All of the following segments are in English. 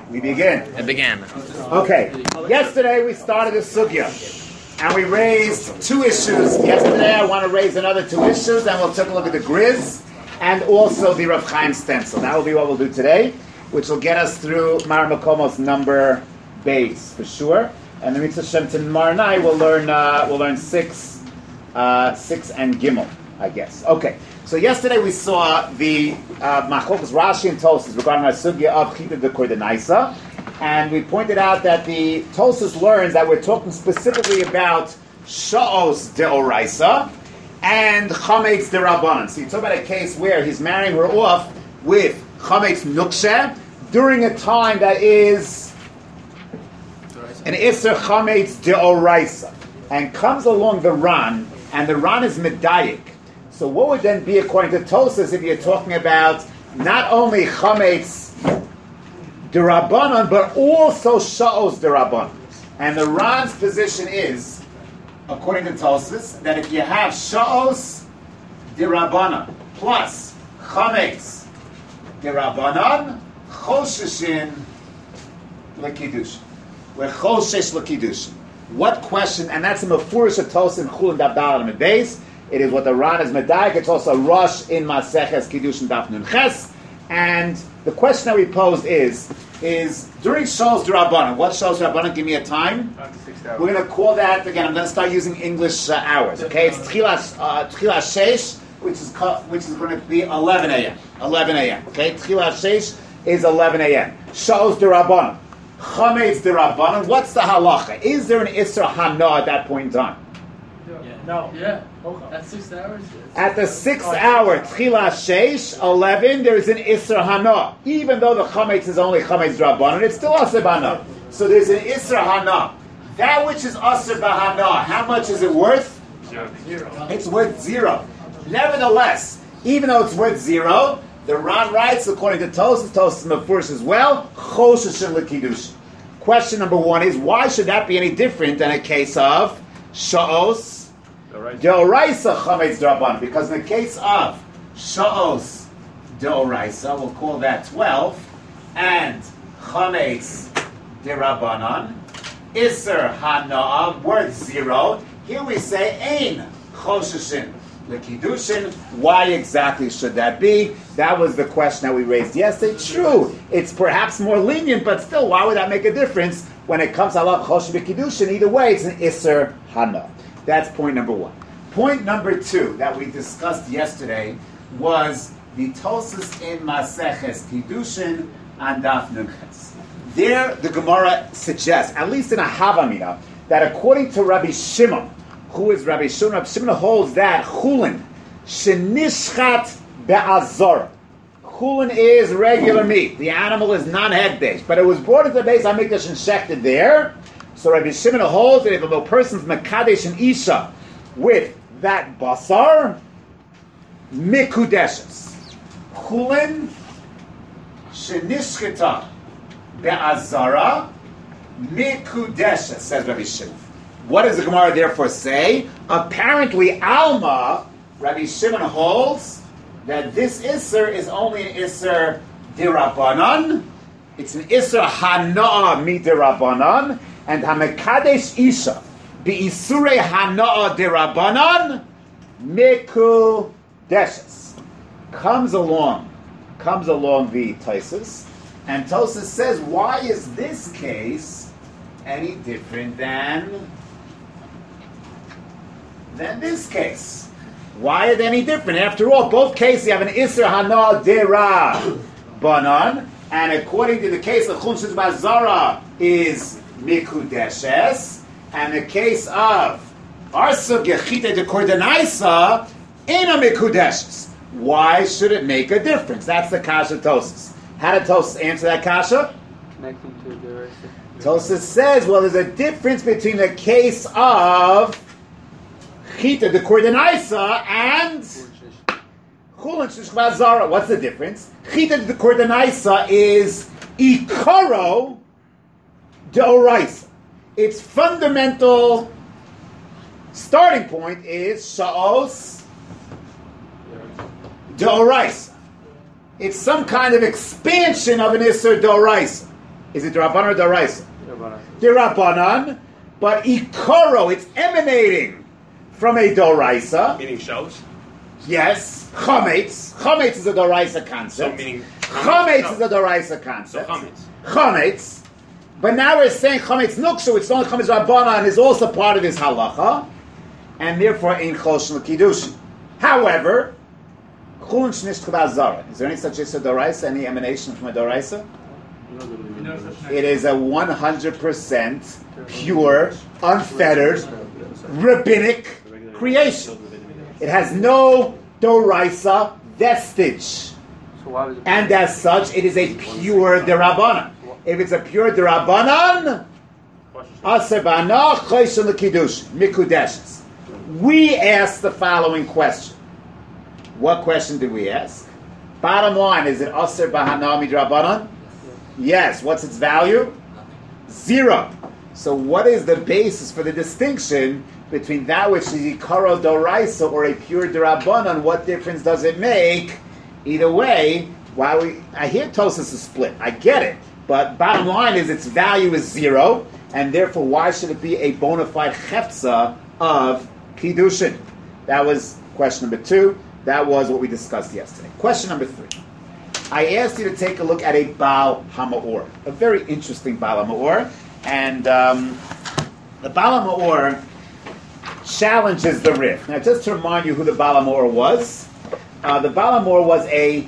We begin. It began. Okay. Yesterday we started a sugya, and we raised two issues. Yesterday I want to raise another two issues, and we'll take a look at the Griz and also the Rav Chaim stencil. That will be what we'll do today, which will get us through Mar Makomos number base for sure. And the Mitzvah Shem tomorrow night we'll learn six and Gimel, I guess. Okay. So yesterday we saw the Machlokas Rashi and Tosas regarding our sugya of Chita de Kordenaisa, and we pointed out that the Tosas learns that we're talking specifically about Sha'os de Oraisa and Chametz de Rabbanan. So you talk about a case where he's marrying her off with Chametz Nukshe during a time that is an Isser Chametz de Oraisa, and comes along the Ran, and the Ran is Medayik. So what would then be, according to Tosas, if you're talking about not only Chametz D'Rabbanan, but also Sha'os D'Rabbanan? And the Ran's position is, according to Tosas, that if you have Sha'os D'Rabbanan plus Chametz D'Rabbanan, Chosheshin L'Kiddushin. We're Choshesh L'Kiddushin. What question, and that's a Mefurish of Tosas in Chulin Daf Daled and Beis. It is what the Ran is Medayik. It's also Rosh in Maseches Kiddushin Daf Nun Ches. And the question that we posed is during Sha'os D'Rabbanan, what Sha'os D'Rabbanan? Give me a time. 6 hours. We're going to call that, again, I'm going to start using English hours. Okay, it's Tchilas Sheish, which is going to be 11 a.m. 11 a.m. Okay, Tchilas Sheish is 11 a.m. Sha'os D'Rabbanan. Chametz D'Rabbanan. What's the halacha? Is there an Isser Hana at that point in time? No. Yeah. At 6 hours? At the 6th hour, Tchila Sheish, 11, there is an Isser Hana. Even though the Chametz is only Chametz D'Rabbanan, it's still Aser B'Hana. So there's an Isser Hana. That which is Aser B'Hana, how much is it worth? 0. It's worth 0. Nevertheless, even though it's worth 0, the Ran writes, according to Tosas Mefurish as well, Chosheshin L'Kiddushin. Question number 1 is, why should that be any different than a case of Sha'os D'Oraisa Chametz D'Rabbanan? Because in the case of Sha'os D'Oraisa, we'll call that 12, and Chametz D'Rabbanan, Isser Hana, worth 0. Here we say Ein Chosheshin L'Kiddushin. Why exactly should that be? That was the question that we raised yesterday. True, it's perhaps more lenient, but still, why would that make a difference when it comes to Allah Chosheshin L'Kiddushin? Either way, it's an Isser Hana. That's point number 1. Point number 2 that we discussed yesterday was the Tosas in Maseches Kiddushin and Daf Nun Ches. There, the Gemara suggests, at least in a Havamina, that according to Rabbi Shimon, who is Rabbi Shimon, Rabbi Shimon holds that Chulin Shenishchat Be'azor. Chulin is regular meat. The animal is non-head based, but it was brought into the base Hamikdash and shechted there. So Rabbi Shimon holds that if a person's Mekadesh and Isha with that basar, mikudeshes. Chulin shenishketa be'azara mikudeshes, says Rabbi Shimon. What does the Gemara therefore say? Apparently, Alma, Rabbi Shimon holds that this Isser is only an Isser D'Rabbanan. It's an Isser Hana mi D'Rabbanan. And Hamekadesh Isha Be'Isurei Hana'a D'Rabbanan Mikudeshes. Comes along the Tosas, and Tosas says, why is this case any different than this case? Why are they any different? After all, both cases you have an Isser Hana'a D'Rabbanan, and according to the case of Chulin Bazara is Mikudeshes, and the case of Arsug Yechita de Kordenaisa in a Mikudeshes. Why should it make a difference? That's the Kasha Tosas. How did Tosas answer that Kasha? Connecting to the Tosas says, well, there's a difference between the case of Chita de Kordenaisa and Chulin Shishma Zara. What's the difference? Chita de Kordenaisa is Ikaro D'Oraisa. Its fundamental starting point is Sha'os D'Oraisa. It's some kind of expansion of an Isser D'Oraisa. Is it Rabbanan or Daraisa? Rabbanan. Rabbanan, but Ikoro, it's emanating from a Doraisa. Meaning shows? Yes. Chametz. Chametz is a Doraisa concept. So meaning Chametz is a Doraisa concept. So chametz. Chametz. But now we're saying Chametz Nukshu, it's not Chametz Rabbanan, is also part of his halacha, and therefore Ein Choshen L'Kiddushin. However, Chulin Shnish Chubaz Zara. Is there any such issue Doraisa, any emanation from a Doraisa? It is a 100% pure, unfettered, rabbinic creation. It has no Doraisa vestige. So why was it? And as such, it is a pure Derabanan. If it's a pure Derabanan, Aser B'Hana Choshen L'Kiddush, Mikudeshes. We asked the following question. What question did we ask? Bottom line, is it Aser B'Hana Midrabanan? Yes. What's its value? 0. So what is the basis for the distinction between that which is Ikaro Doraisa or a pure Derabanan? What difference does it make? Either way, I hear Tosas is split. I get it. But bottom line is its value is 0, and therefore why should it be a bona fide chefza of Kiddushin? That was question number 2. That was what we discussed yesterday. Question number 3. I asked you to take a look at a Baal HaMaor, a very interesting Baal HaMaor, and the Baal HaMaor challenges the Rif. Now, just to remind you who the Baal HaMaor was, the Baal HaMaor was a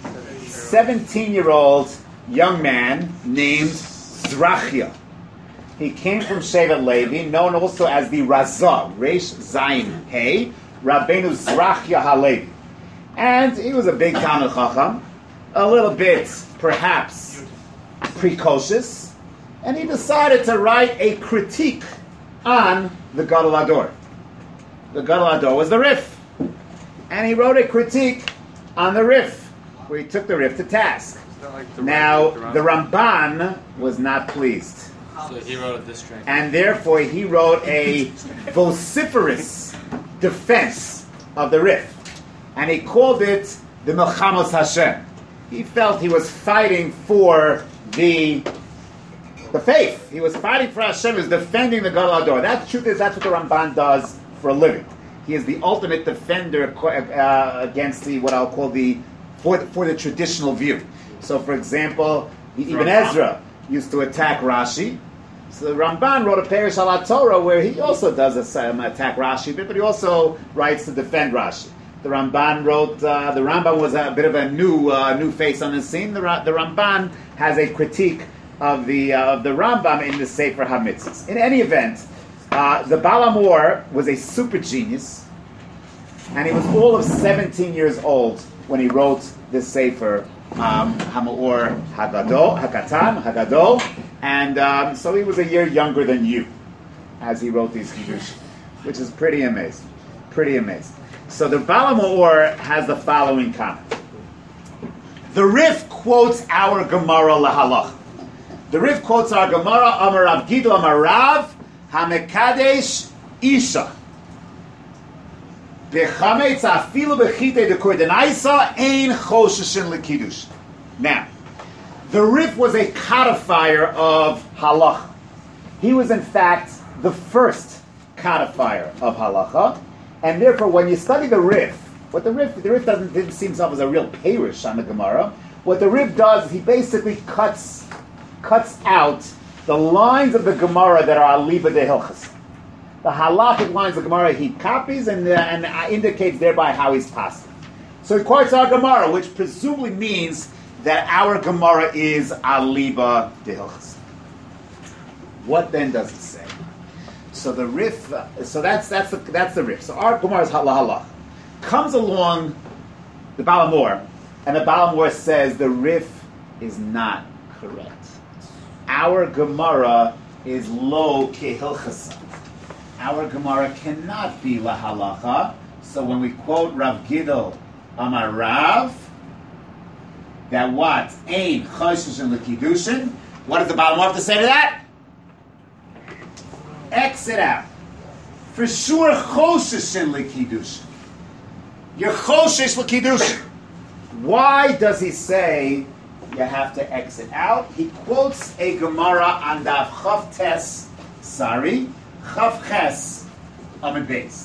17-year-old young man named Zrachia. He came from Shevet Levi, known also as the Razah, Reish Zayin Hey, Rabbeinu Zrachia HaLevi. And he was a big Talmid Chacham, a little bit, perhaps, precocious, and he decided to write a critique on the Gadol Hador. The Gadol Hador was the Rif. And he wrote a critique on the Rif, where he took the Rif to task. Now, the Ramban was not pleased. So he wrote this track. And therefore he wrote a vociferous defense of the Rif. And he called it the Melchamos Hashem. He felt he was fighting for the faith. He was fighting for Hashem. He was defending the Gadol Hador. That truth is, that's what the Ramban does for a living. He is the ultimate defender against what I'll call for the traditional view. So, for example, the Ibn Ezra used to attack Rashi. So the Ramban wrote a Perish al Torah where he also does attack Rashi, but he also writes to defend Rashi. The Ramban wrote. The Rambam was a bit of a new face on the scene. The Ramban has a critique of the Rambam in the Sefer HaMitzvos. In any event, the Baal HaMaor was a super genius, and he was all of 17 years old when he wrote this Sefer HaMaor Hagadol, and so he was a year younger than you as he wrote these Kiddush, which is pretty amazing. Pretty amazing. So the Baal HaMaor has the following comment. The Rif quotes our Gemara Lahalach. The Rif quotes our Gemara, Amar Rav Gidol Amar Rav, HaMekadesh Isha. Bechametz afilu bechite dekordenaisa ein choshishin lekiddush. Now, the Rif was a codifier of halacha. He was, in fact, the first codifier of halacha, and therefore, when you study the Rif, the Rif didn't see himself as a real parish on the Gemara. What the Rif does is he basically cuts out the lines of the Gemara that are aliba de hilchas. The halachic lines of Gemara he copies and indicates thereby how he's passing. So he quotes our Gemara, which presumably means that our Gemara is aliba de hilchas. What then does it say? So the Rif, so that's the Rif. So our Gemara is halach. Comes along the Baal HaMaor, and the Baal HaMaor says the Rif is not correct. Our Gemara is lo kehilchasa. Our Gemara cannot be la halacha. So when we quote Rav Gidol Amar Rav, that what? Ein choshishin l'kiddushin. What does the Baal HaMaor have to say to that? X it out. For sure, choshishin l'kiddushin. You're choshish l'kiddushin. Why does he say you have to exit out. He quotes a Gemara on Daf Chav Ches, Chav Ches Amud Beis.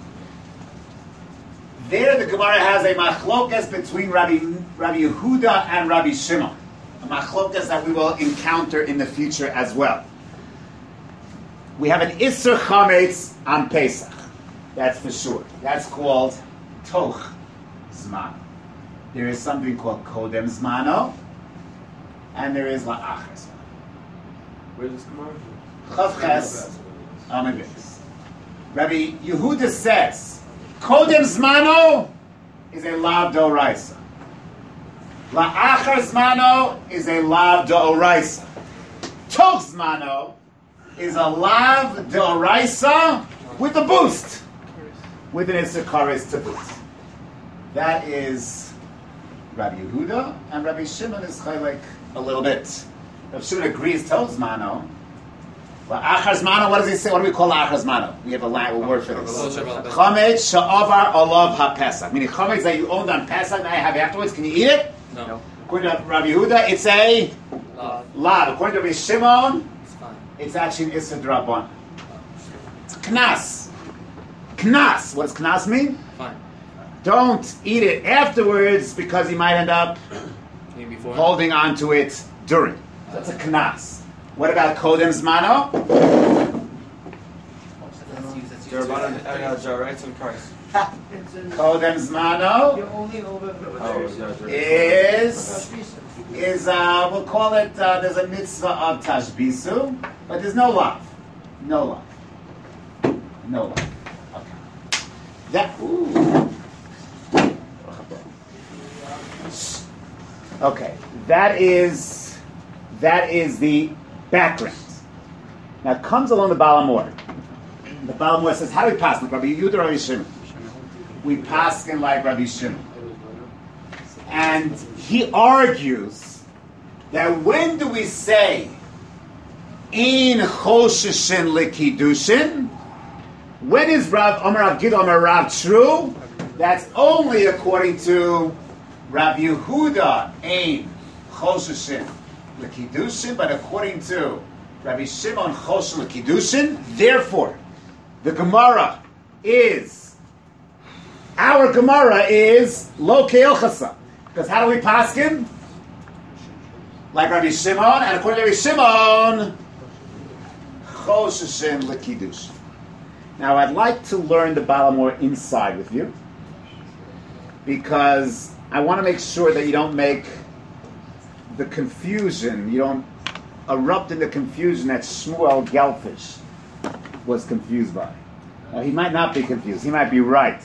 There the Gemara has a machlokas between Rabbi Yehuda and Rabbi Shimon. A machlokas that we will encounter in the future as well. We have an Isser Chametz on Pesach. That's for sure. That's called Toch Zman. There is something called Kodem Zmano, and there is La'achar Zmano. Where does Gemara? Chav Ches Amud Beis. Rabbi Yehuda says, Kodem Zmano is a Lav D'Oraisa. La'achar Zmano is a Lav D'Oraisa. Toch Zmano is a Lav D'Oraisa with a boost. With an Isser Kares to boot. That is Rabbi Yehuda, and Rabbi Shimon is like a little bit. Rabbi Shimon agrees Toch Zmano. La'achar Zmano, what does he say? What do we call La'achar Zmano? We have a word for this. Chametz sha'avar alav ha'pesach. Meaning chametz that you owned on Pesach, now you have afterwards. Can you eat it? No. According to Rabbi Yehuda, it's a lav. According to Rabbi Shimon, It's fine. it's actually an Isser D'Rabbanan. It's knas. Knas. What does knas mean? Fine. Don't eat it afterwards because you might end up Maybe before. holding on to it during. That's a knas. What about Kodem Zmano? Kodem Zmano is we'll call it, there's a mitzvah of Tashbisu, but there's no love. No love. No love. Okay, that is the background. Now comes along the Baal HaMor. The Baal HaMor says, how do we pass? Like Rabbi Yehuda or Rabbi Shimon? We pass in like Rabbi Shimon. And he argues that when do we say in Choshishin Likidushin? When is Rav Gid Amar Rav true? That's only according to Rav Yehuda Ein Choshishin L'Kiddushin, but according to Rabbi Shimon Choshin L'Kiddushin. Therefore, the Gemara is, our Gemara is Lo Ke'ilchasa. Because how do we paskin? Like Rabbi Shimon, and according to Rabbi Shimon, Choshin L'Kiddushin. Now, I'd like to learn the Baal HaMor inside with you, because I want to make sure that you don't make the confusion, you don't erupt in the confusion that Shmuel Gelfish was confused by. Now, he might not be confused. He might be right.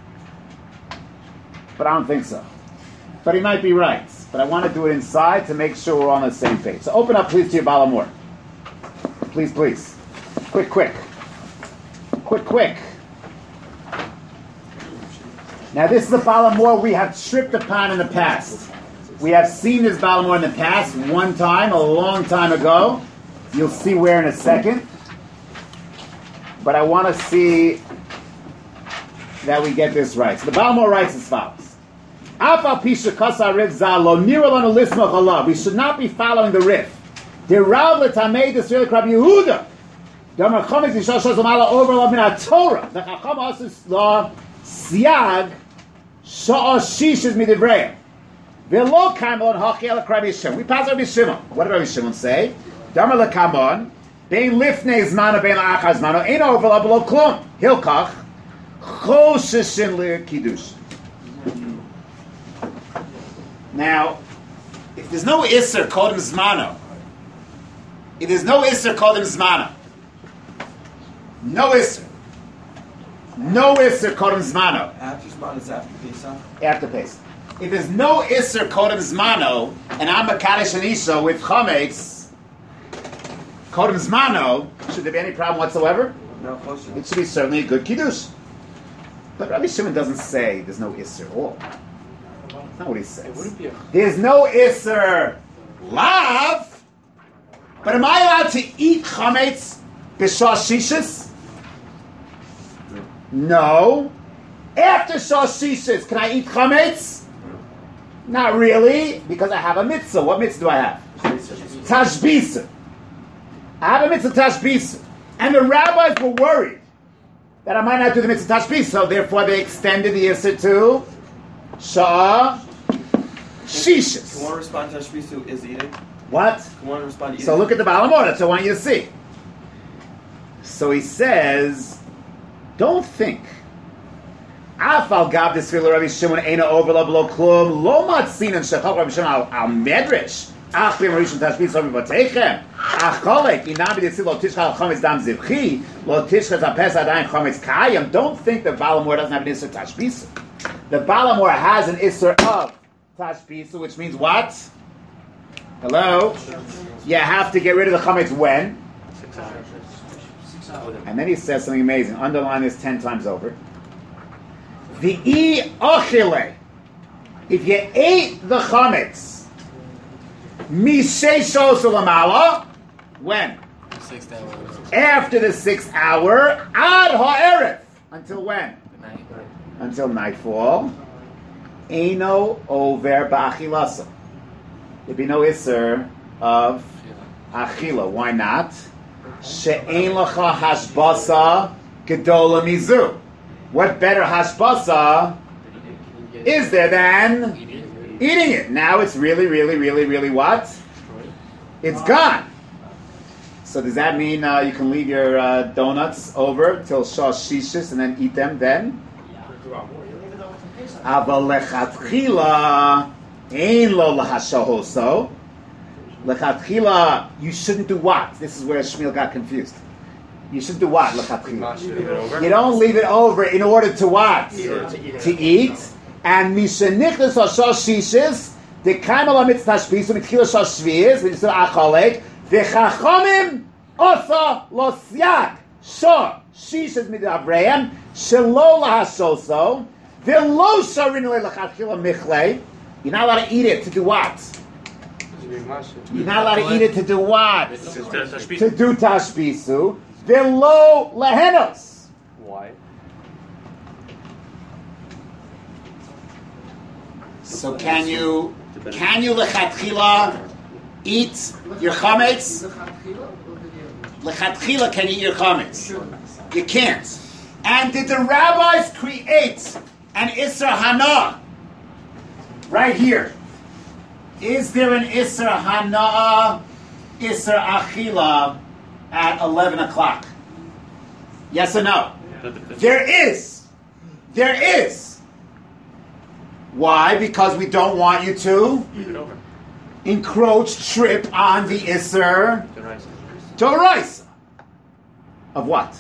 But I don't think so. But he might be right. But I want to do it inside to make sure we're on the same page. So open up, please, to your Baal HaMor. Please, please. Quick. Now, this is the Baal HaMor we have tripped upon in the past. We have seen this Baal HaMor in the past one time, a long time ago. You'll see where in a second. But I want to see that we get this right. So the Baal HaMor writes as follows. We should not be following the Rif. The Siag Sha'ashish Midivreim. Velo Kamon Hachiel Rabbi Shimon. We pass Rabbi Shimon. What did Rabbi Shimon say? Damar lekamon bein lifnei zmano bein la'achar zmano ein overlap below klum hilkach choshishin le'kiddush. Now, if there's no Isser Kodem Zmano, no Isser Kodem Zmano. After Zman is after Pesach? After Pesach. If there's no Isser Kodem Zmano, and I'm a Kaddish and Isha with Chametz, Kodem Zmano, should there be any problem whatsoever? No, close. It should be certainly a good Kiddush. But Rabbi Shimon doesn't say there's no Isser at all. That's not what he says. There's no Isser Lav, but am I allowed to eat Chametz b'Shah Shishis? No. After Shah Shishis, can I eat Chametz? Not really, because I have a mitzvah. What mitzvah do I have? Tashbisa. I have a mitzvah tashbisa. And the rabbis were worried that I might not do the mitzvah tashbisa, so therefore they extended the Isser to Shah Shishis. Can one respond to Tashbisu is eating? What? Can one respond to eating? So look at the Balamor, that's what I want you to see. So he says, don't think. Afal gab desfila Rabbi Shimon eina overla below klum lo matzinan shechok Rabbi Shimon al medrash ach bim rishon tashbis ovi batechem ach kolek inam b'desfila lo tishcha al chometz dam zivchi lo tishcha zapes adayin chometz kayim. Don't think that Balamor doesn't have an Isser tashbisa. The Balamor has an Isser of tashbisa, which means what? Hello? You have to get rid of the chometz when? 6 hours. And then he says something amazing. Underline this 10 times over. V'i ochile. If you ate the chametz, misheishos ulamala, when? 6 hours. After the 6th hour, ad ha'erev. Until when? Night. Until nightfall. Eino over ba'achilasa. There'd be no isser of achila. Why not? She'ein lacha hashbasa gedola mizu. What better hashbasa is there than eating it? Now it's really, really, really, really what? It's gone. So does that mean you can leave your donuts over till Shah Shishis and then eat them then? Aval lechatchila ein lo lahashahoso. Lechatchila, you shouldn't do what? This is where Shmuel got confused. You should do what? Lechatchila. You don't leave it over in order to what? To eat. And mishenichnas hashal shishis dekayim ala mitzvah tashbisa mitchila shal shvius v'yisur achalek v'chachamim osa lo siag shor shishis midavreim shelo lahashoso v'lo sharinu lechatchila michlei. You're not allowed to eat it to do what? You're not allowed to eat it to do what? To do tashbisu. V'lo lehenos. Why? So can you lechatchila eat your chametz? Lechatchila, can you eat your chametz? You can't. And did the rabbis create an Isser Hana right here? Is there an Isser Hana, Isser Achila at 11 o'clock? Yes or no? There is. There is. Why? Because we don't want you to encroach, trip on the Isser Doraisa. Of what?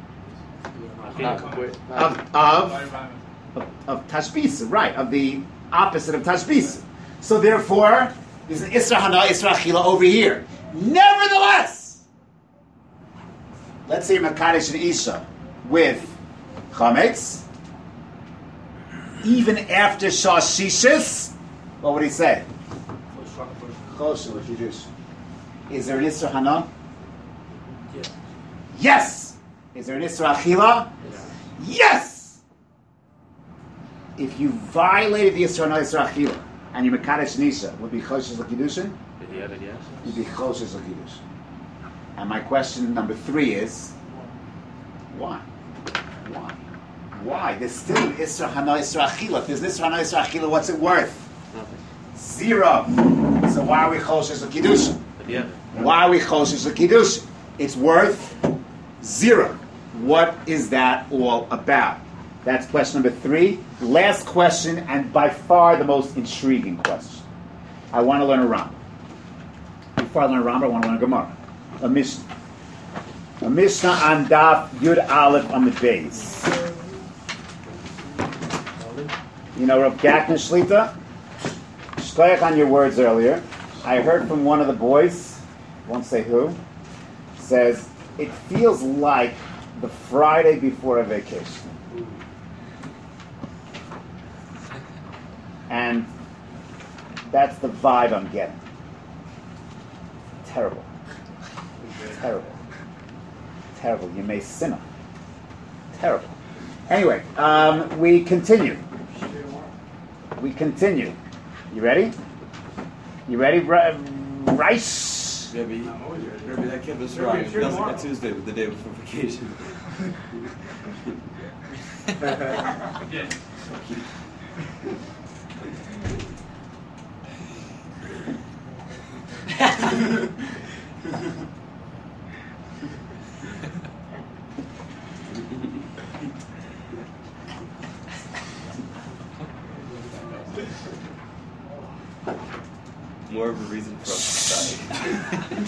Of Tashbisa, right, of the opposite of Tashbisa. So therefore, there's an Isra Hana, Isra Achila over here. Nevertheless, let's say Makadesh and Isha with Chametz, even after Shah Shishis, what would he say? Is there an Isra Hana? Yes! Is there an Isra Achila? Yes! If you violated the Isra Hana, Isra Achila, and you Mekadesh Nisha, would be Choshes L'Kiddushin? You'd be Choshes L'Kiddushin. And my question number 3 is, why? Why? Why? There's still an Isra Hana, Isra Achila. If there's an Isra Hana, Isra Achila, what's it worth? Nothing. 0. So why are we Choshes L'Kiddushin? Why are we Choshes L'Kiddushin? It's worth 0. What is that all about? That's question number 3. Last question, and by far the most intriguing question. I want to learn a Rambam. Before I learn a Rambam, I want to learn a Gemara. A Mishnah. A Mishnah on Daf Yud Aleph on the base. You know Rav Gakner Shlita? Shkoyach on your words earlier. I heard from one of the boys, won't say who, says, it feels like the Friday before a vacation. And that's the vibe I'm getting. Terrible. Terrible. Terrible. You may sinner. Terrible. Anyway, we continue. You ready? You ready, Rice? Rebbe, that kid was wrong. It feels like a Tuesday with the day before vacation. More of a reason for us to study.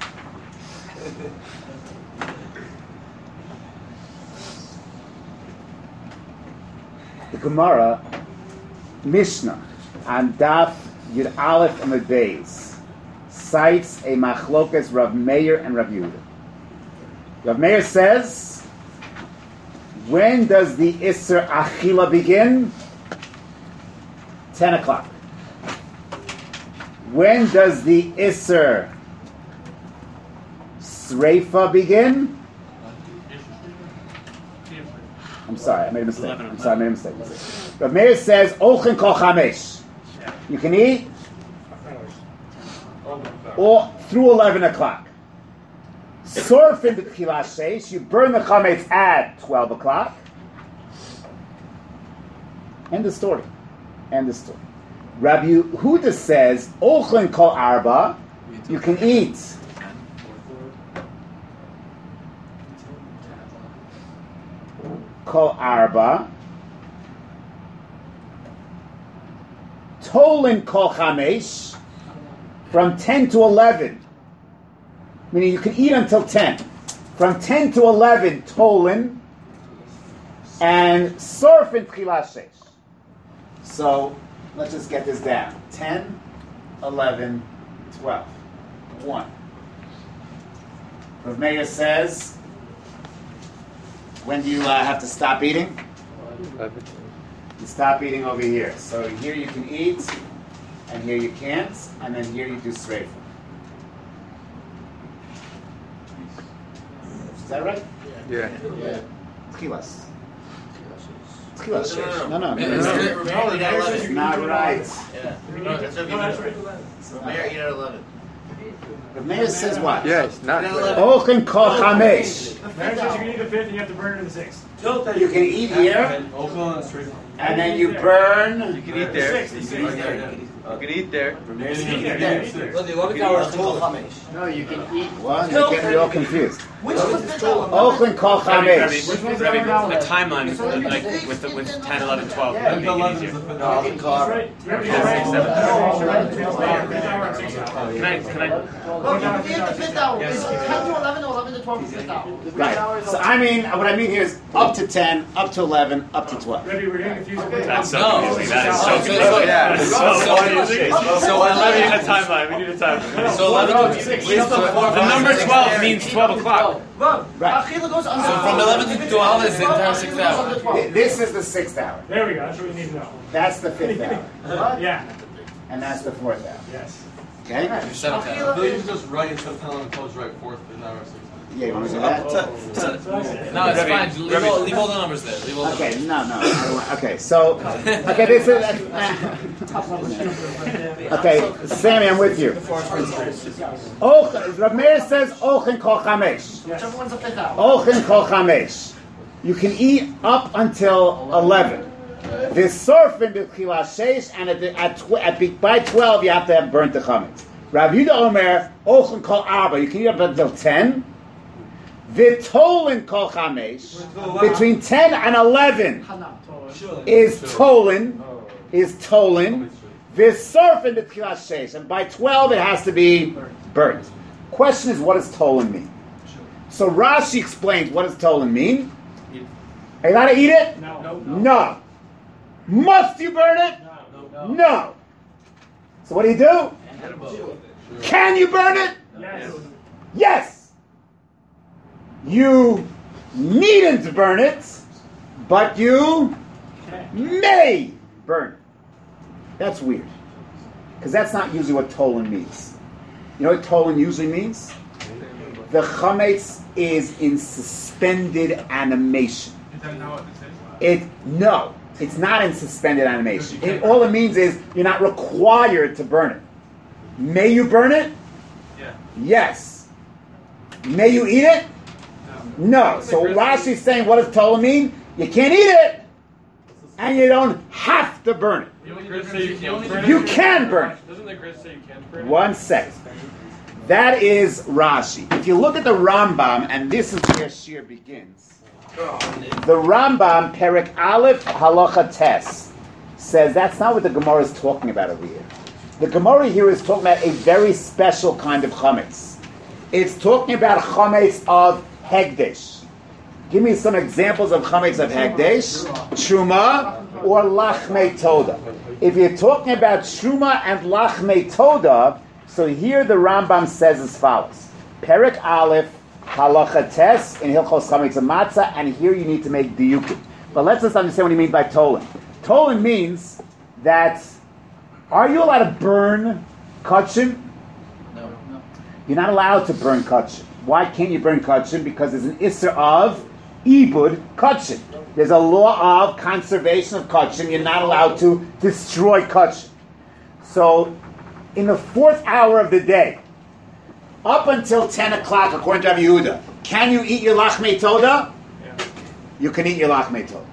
The Gemara, Mishnah, on Daf Yud Aleph and Beis, cites a machlokas Rav Meir and Rav Yehuda. Rav Meir says, when does the Isser Achila begin? 10 o'clock. When does the Isser Sreifa begin? I'm sorry, I made a mistake. Rav Meir says, Ochin kol chamesh. You can eat or through 11 o'clock. Sorfin b'tchilas sheish, you burn the chametz at 12 o'clock. End the story. Rabbi Yehuda says, Ochin kol arba, you can eat kol arba, tolin kol chamesh, from 10 to 11. Meaning you can eat until 10. From 10 to 11, tolin, and sorfin tchilas sheish. So, let's just get this down. 10, 11, 12. 1. Rav Meir says, when do you have to stop eating? 11. You stop eating over here. So here you can eat, and here you can't, and then here you do sreifa. Is that right? Yeah. Tchilas. Tchilas. No. It's Not right. Yeah. That's right. So Mayor eat at 11. The mayor says what? Yes, not Ochin kol chamesh. Mayor says you can eat the 5th and you have to burn it in the 6th. You can eat here, and then you burn. You can eat there. The 6th. You can eat there. Well, the 11th hour is Kol Chamesh. No, you can eat one. You're getting me all confused. Which was the 5th hour? Ochin kol chamesh. the timeline, like with 10, 11, 12, that would make it easier. Can I? Well, you can eat the 5th hour. Is 10 to 11 or 11 to 12 is the 5th hour? Right. So what I mean here is up to 10, up to 11, up to 12. Rebbe, we're getting confused. That's so confusing. That is so confusing. Yeah. So 11, we need a timeline. We need a timeline. So 11 to 6. The number 12 means 12 o'clock. Right. Achila goes on. So from 11 to 12 is the entire 6th hour. This is the 6th hour. There we go. That's what we need to know. That's the 5th hour. Yeah. And that's the 4th hour. Yes. Okay? Your 7th hour. You just write instead of telling them to close right 4th, 5th hour, 6th. Yeah, you want to do that? That's what I said. No, it's fine. Leave all the numbers there. Leave all the Okay, no. I don't want, okay, so, this is, okay, Sammy, I'm with you. Rav Meir says, Ochin kol chamesh. Whichever one's the 5th hour. Ochin kol chamesh. You can eat up until 11. There's surfing b'tchilas sheish, and by 12 you have to have burnt the chametz. Rav Yehuda Omer, Ochin kol arba. You can eat up until 10. V'tolin kol chamesh, between 10 and 11 is tolin, v'sorfin b'tchilas sheish, and by 12 it has to be burnt. Question is, what does tolin mean? So Rashi explains, what does tolin mean? Are you allowed to eat it? No. Must you burn it? No. So what do you do? Can you burn it? Yes. You needn't burn it, but you may burn it. That's weird. Because that's not usually what tolin means. You know what tolin usually means? The chametz is in suspended animation. Is that not what this is? No. It's not in suspended animation. All it means is you're not required to burn it. May you burn it? Yeah. Yes. May you eat it? No. So Rashi's saying, what does Tola mean? You can't eat it, and you don't have to burn it. You can burn it. Doesn't the grid say you can't burn it? One second. That is Rashi. If you look at the Rambam, and this is where Shir begins, the Rambam, Perek Aleph Halacha Tes, says that's not what the Gemara is talking about over here. The Gemara here is talking about a very special kind of chametz. It's talking about chametz of Hegdesh. Give me some examples of chametz of Hegdesh, Truma, or Lachmei Toda. If you're talking about Truma and Lachmei Toda, so here the Rambam says as follows. Perek Aleph, Halacha Tes, in Hilchos Chametz Matzah, and here you need to make diyukim. But let's just understand what he means by Tolan. Tolan means that, are you allowed to burn kachim? No. You're not allowed to burn kachim. Why can't you burn kachim? Because there's an isser of ibud kachim. There's a law of conservation of kachim. You're not allowed to destroy kachim. So, in the 4th hour of the day, up until 10 o'clock, according to Rabbi Yehuda, can you eat your lachmei toda? Yeah. You can eat your lachmei toda.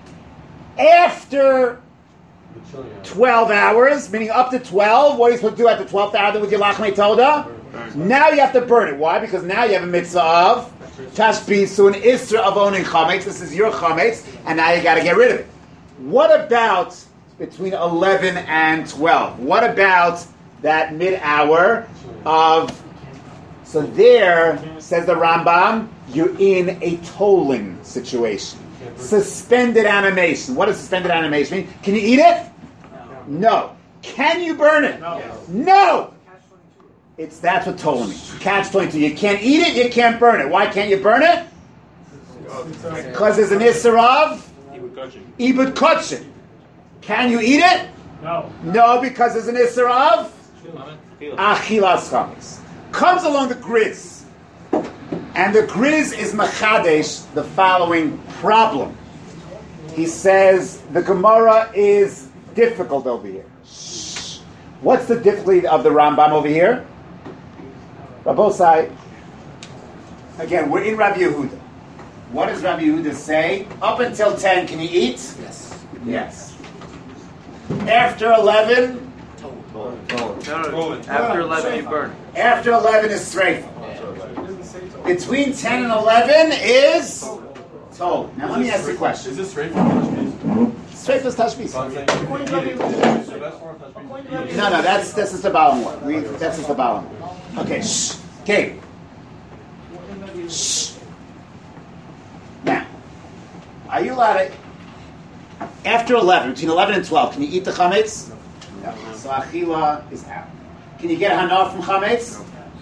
After 12 hours, meaning up to 12, what are you supposed to do at the 12th hour with your lachmei toda? Now you have to burn it. Why? Because now you have a mitzvah of tashbisu, an isra of owning chametz. This is your chametz, and now you got to get rid of it. What about between 11 and 12? What about that mid-hour of... So there, says the Rambam, you're in a tolling situation. Suspended animation. What does suspended animation mean? Can you eat it? No. Can you burn it? No. That's what tolling means. Catch 22. You can't eat it, you can't burn it. Why can't you burn it? Because there's an isser of ibud kotchin. Can you eat it? No. No, because there's an isser of achilas chametz. Comes along the Griz, and the Griz is machadesh the following problem. He says the Gemara is difficult over here. Shh. What's the difficulty of the Rambam over here? Rabosai, again, we're in Rabbi Yehuda. What does Rabbi Yehuda say? Up until 10, can you eat? Yes. Yes. After 11, No. After 11, you burn. after 11 is streifa. Between 10 and 11 is told. Now let me ask you a question. Is this straight from Tashbis? Streifa is tashbis. According to Rabbi Yehuda. No, this is the bottom one. This is the bottom one. Okay, shh. Okay. Shh. Now, are you allowed to, after 11, between 11 and 12, can you eat the chametz? No. So achila is out. Can you get hana from chametz?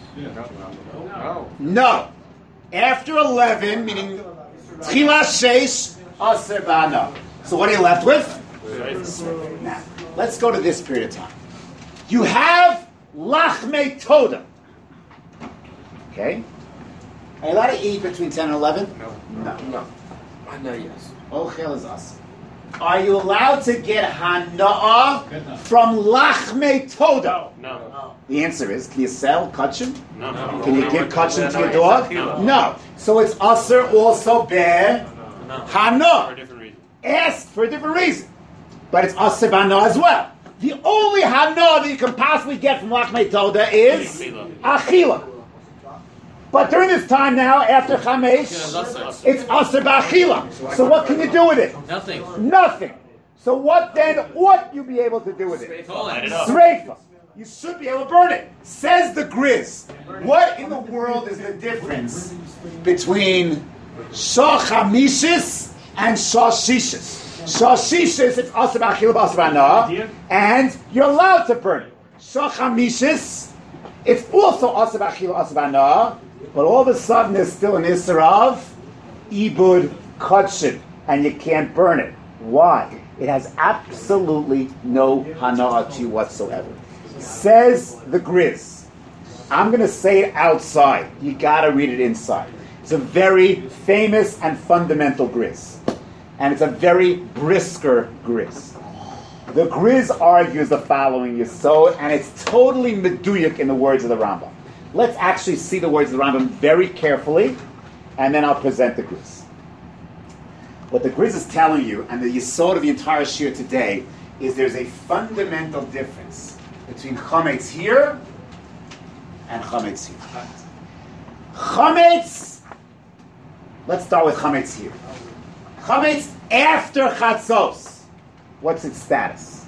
No. After 11, meaning tchila sheish, aser ba'ana. So what are you left with? Now, let's go to this period of time. You have lachmei toda. Okay? Are you allowed to eat between 10 and 11? No. I know, yes. Ochel is us. Are you allowed to get hana'ah from lachmei toda? No. The answer is, can you sell kachim? No. Can you give kachim to your dog? No. So it's aser also bear For a hana. different reason. Asked for a different reason. But it's aser b'hana as well. The only hana that you can possibly get from lachmei toda is achila. But during this time now, after chamesh, it's aser b'achila. So what can you do with it? Nothing. Nothing. So what then ought you be able to do with it? Light it up. Sreifa. You should be able to burn it. Says the Griz. What in the world is the difference between shachamishis and shashishis? Shashishis, it's aser b'achila b'aser b'hana, and you're allowed to burn it. Shachamishis, it's also aser b'achila b'aser b'hana, but all of a sudden there's still an isser of ibud kachim, and you can't burn it. Why? It has absolutely no hana'ah to you whatsoever. Says the Griz. I'm going to say it outside. You got to read it inside. It's a very famous and fundamental Griz. and it's a very brisker griz. The griz argues the following yesod, and it's totally meduyik in the words of the Rambam. Let's actually see the words of the Rambam very carefully, and then I'll present the griz. What the griz is telling you, and the yesod of the entire shir today, is there's a fundamental difference between chametz here and chametz here. Chametz, let's start with chametz here. Chametz after chatzos, what's its status?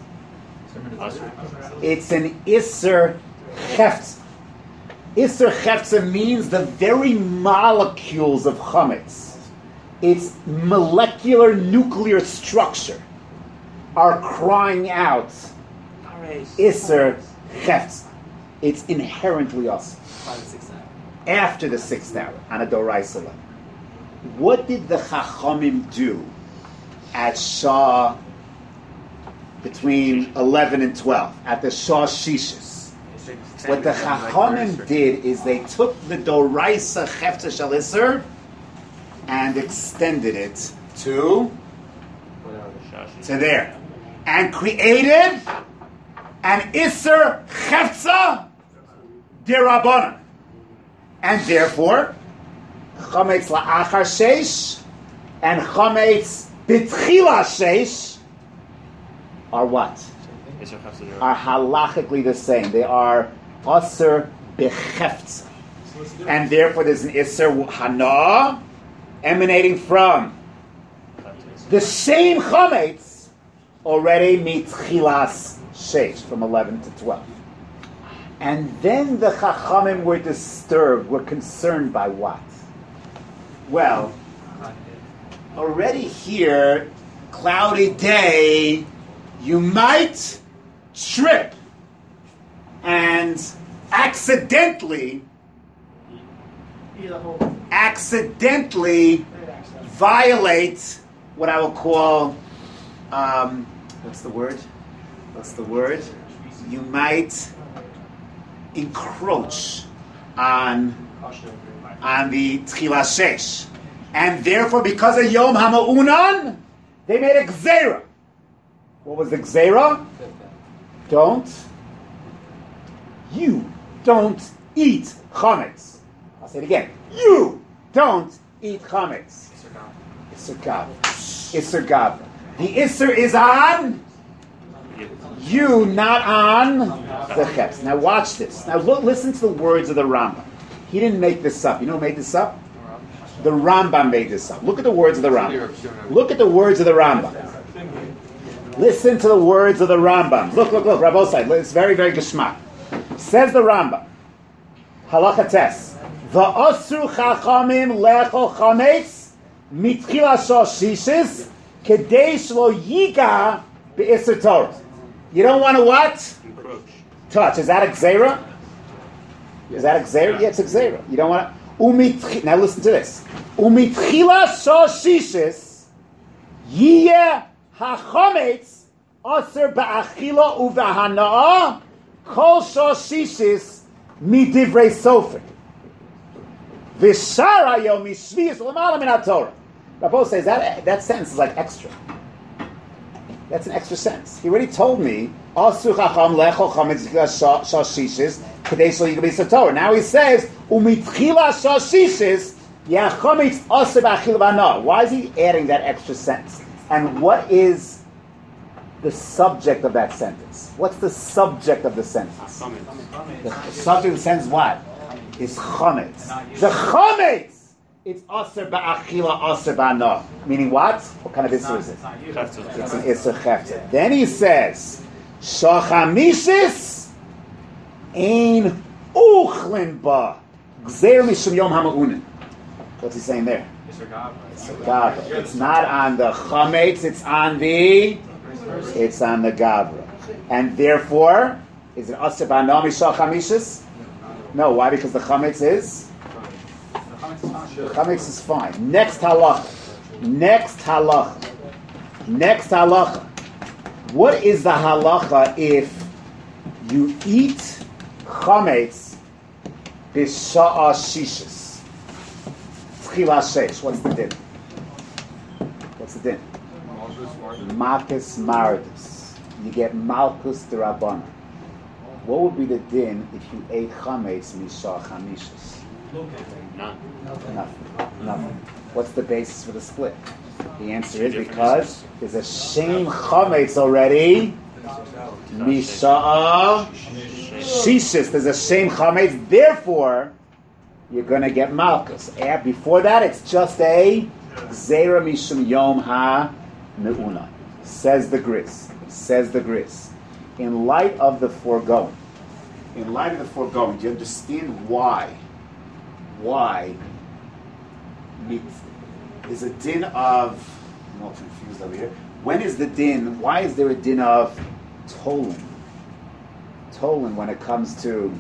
It's an Isser Hefza. Isser Hefza means the very molecules of chametz, its molecular nuclear structure, are crying out Isser Hefza. It's inherently us. After the 6th hour, on a Doraisa level. What did the Chachamim do at Shah between 11 and 12, at the Shah Shishis? What the Chachamim did is they took the Doraisa Hefza Shal Isser and extended it to there, and created an Isser Hefza Dirabbanan. And therefore, chametz la'achar sheish and chametz b'tchila sheish are what? Are halachically the same. They are aser b'chefza. And therefore there's an iser hana emanating from the same chametz already mitchilas sheish, from 11 to 12. And then the Chachamim were disturbed, were concerned by what? Well, already here, cloudy day, you might trip and accidentally violate what I will call, what's the word? You might encroach on the Tchila Shesh. And therefore, because of Yom HaMa'unan, they made a Gzeira. What was the Gzeira? You don't eat Chametz. I'll say it again. You don't eat Chametz. Isser Gavra. The Isser is on you, not on the Chetz. Now watch this. Now listen to the words of the Rambam. He didn't make this up. You know who made this up? The Rambam made this up. Look at the words of the Rambam. Look at the words of the Rambam. Listen to the words of the Rambam. Look, Rabbosai. It's very, very geschmack. Says the Rambam. Halacha tes. Va'osru chachamim lechol chametz mitchila shishis kedei shlo yiga be'isr Torah. You don't want to what? Touch. Is that a gzeira? Yeah, it's a gzeira. You don't want to. Now listen to this. Umitchila shishis yiyeh hachometz aser ba'achila uvahana'a kol shishis midivrei sofer. V'shara yom mishvius l'mala min haTorah. Rabbi says that sentence is like extra. That's an extra sentence. He already told me, Asu chacham lechol chametz shashishis kadei shlo yigabe satorah. Now he says, umitchila shashishis yachametz aser ba'achila v'hana. Why is he adding that extra sentence? And what is the subject of that sentence? What's the subject of the sentence? The subject of the sentence, what? Is chametz. The chametz! It's aser ba'achila, aser ba'ana. Meaning what? What kind of isser is it? It's an isser chefta. Then he says, shachamishis ein uchlin ba gzeir mishum yom hama'unin. What's he saying there? Isser gavra. It's not on the chametz, it's on the gavra. And therefore, is it aser ba'ana mishachamishis? No, why? Because the chametz is? The chametz is fine. Next halacha. What is the halacha if you eat chametz b'sha'a shishis? Tchila sheish. What's the din? Malkus Mardus. You get Malkus D'Rabbanan. What would be the din if you ate chametz mishar chamishus? None. Nothing. What's the basis for the split? The answer is because there's a shame chametz already. Mishar shishis. There's a shame chametz. Therefore, you're going to get malchus. Before that, it's just a zera mishum yom ha meuna. Says the Gris. In light of the foregoing, do you understand why there's a din of, I'm all confused over here. Why is there a din of tolin? Tolin when it comes to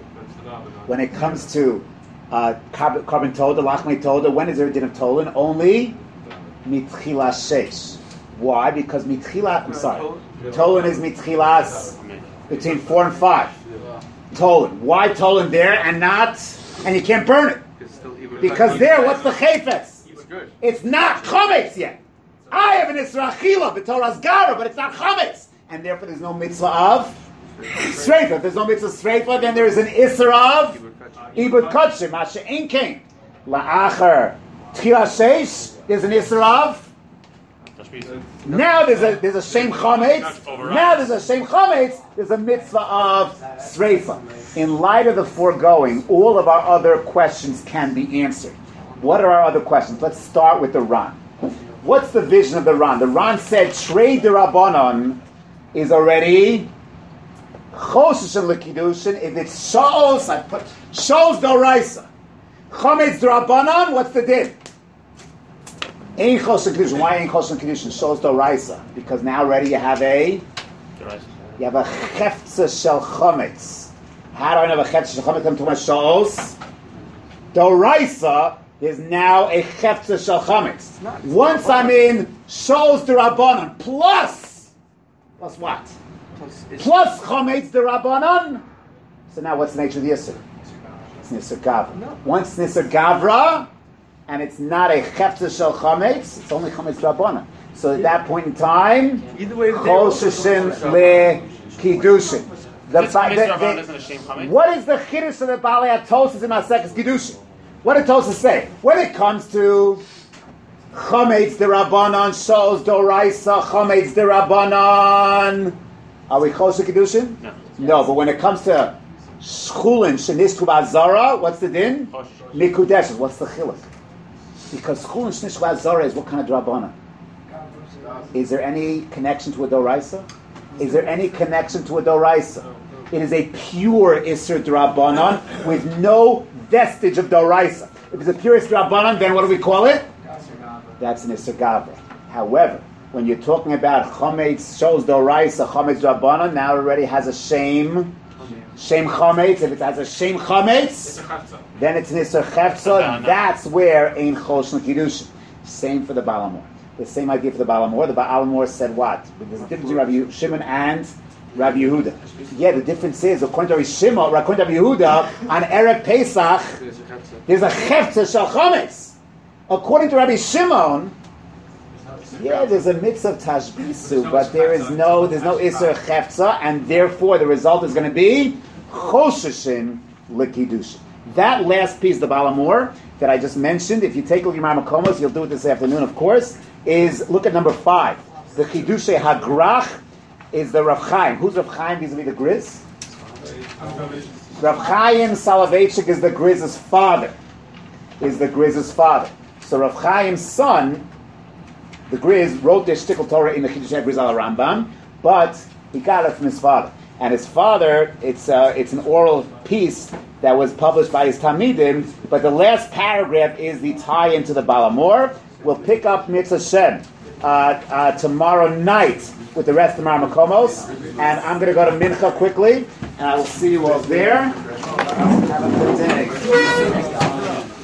carbon toda, lachmei toda, when is there a din of tolin? Only mitchila sheish. Why? Because tolin is mitchilas between 4 and 5. Tolin. Why tolin there and you can't burn it? Because there, what's the chayfetz? It's not chametz yet. I have an Isra Achila, b'Torah's Gara, but it's not chametz. And therefore there's no mitzvah of streifa. If there's no mitzvah of streifa, then there is an Isra of ibud kotshim. Masha ein kain. La'achar tchila sheish, there's an Isra of now there's a shame chametz. There's a mitzvah of sreifa. In light of the foregoing, all of our other questions can be answered. What are our other questions? Let's start with the Ran. What's the vision of the Ran? The Ran said Trei D'Rabbanan is already choshen l'kiddushin. If it's shows, I put shows d'oraisa. Chametz D'Rabbanan, what's the din? Ain't choshen kedushin. Why ain't choshen kedushin? Shows d'oraisa. Because now already you have a cheftza shel chametz. How do I know a cheftza shel chametz? I'm talking about shows d'oraisa. There's now a cheftza shel chametz. Once I'm in shows d'Rabbanan plus what? Plus chametz d'Rabbanan. So now what's the nature of the yisur? It's nisur gavra. Once nisur gavra, and it's not a cheftza shel chametz, it's only chametz d'Rabbanan. So at that point in time, choshen le-kiddushin. What is the chiddush of the Balei HaTosas in Maseches Kiddushin? What did Tosas say? When it comes to chametz d'Rabbanan, shows d'oraisa, chametz d'Rabbanan, are we choshen kiddushin? No, but when it comes to schulin shenishtu b'azara, what's the din? Mikudeshes. What's the chiluk? Because schulin shenishtu b'azara is what kind of d'Rabbanan? Is there any connection to a d'oraisa? Is there any connection to a d'oraisa? It is a pure Isser D'Rabbanan with no vestige of d'oraisa. If it's a pure Isser D'Rabbanan, then what do we call it? That's an Isser Gavra. However, when you're talking about Chometz, shows d'oraisa, Chometz D'Rabbanan, now it already has a shame Chometz. If it has a shame Chometz, then it's an Isser Chefza. That's where Ein Choshen Kiddushin. Same for the Baal HaMor. The same idea for the Baal HaMor. The Baal HaMor said what? There's a difference between Rabbi Shimon and Rabbi Yehuda. Yeah, the difference is, according to Rabbi Shimon, according to Rabbi Yehuda, on Erev Pesach, there's a Chefza Shel Chametz. According to Rabbi Shimon, yeah, there's a mitzvah of Tashbisu, but there's no Isser Chefza, and therefore the result is going to be Chosheshin L'Kiddushin. That last piece, the Baal HaMor, that I just mentioned, if you take a look at your Makomos, you'll do it this afternoon, of course, is, look at number 5. The Chidushei Hagrach is the Rav Chaim. Who's Rav Chaim vis-a-vis the Griz? Rav Chaim Soloveitchik is the Griz's father. So Rav Chaim's son, the Griz, wrote their Shtickle Torah in the Chidushei Griz al Rambam, but he got it from his father. And his father, it's an oral piece that was published by his Talmidim, but the last paragraph is the tie-in to the Baal HaMor. We'll pick up Mitzvah Shem tomorrow night with the rest of the Makomos, and I'm going to go to Mincha quickly, and I will see you all there. Have a good day.